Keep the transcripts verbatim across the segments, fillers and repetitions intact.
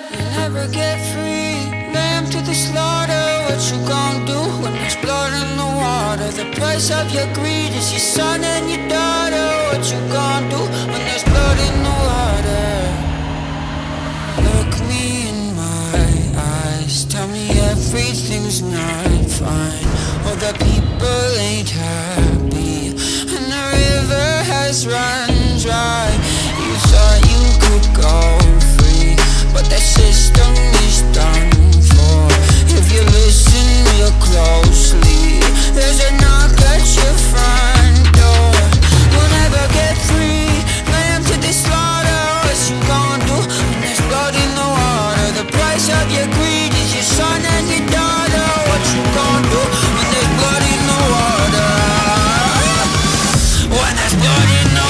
You'll never get free. Lamb to the slaughter. What you gon' do when there's blood in the water? The price of your greed is your son and your daughter. What you gon' do when there's blood in the water? Look me in my eyes, tell me everything's not fine. All the people ain't happy, and the river has run dry. You thought you could go free, but that system is done for. If you listen real closely, there's a knock at your front door. You'll never get free. Lamb to the slaughter. What you gon' do when there's blood in the water? The price of your greed is your son and your daughter. What you gon' do when there's blood in the water? When there's blood in the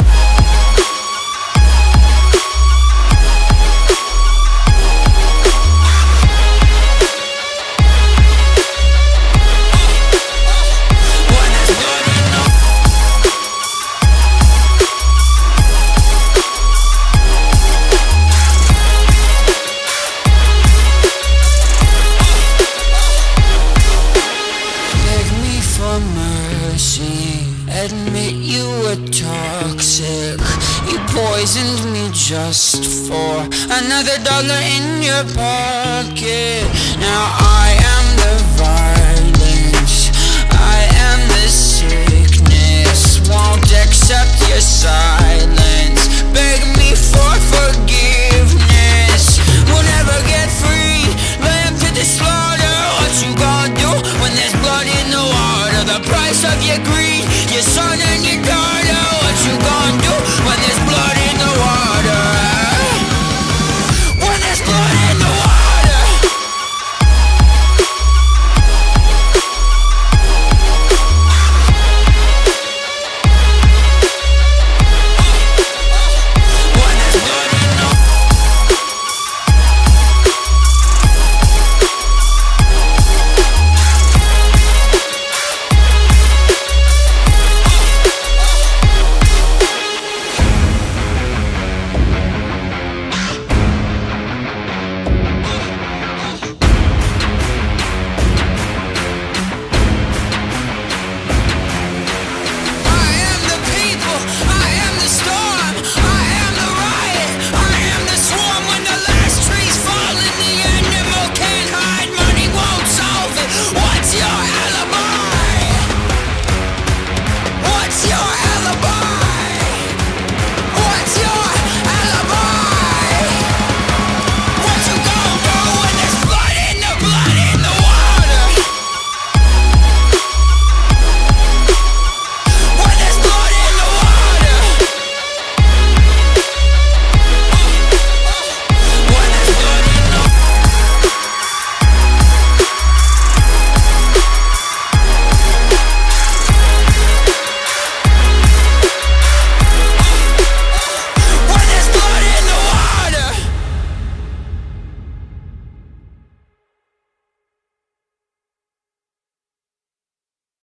mercy, admit you were toxic. You poisoned me just for another dollar in your pocket. Now I am the violence, I am the sickness. Won't accept your silence, beg me for forgiveness.